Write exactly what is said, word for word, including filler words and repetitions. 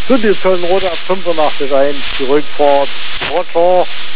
Zu dir Zöllenrote ab fünfundachtzig eins, die Rückfahrt. Ciao, ciao.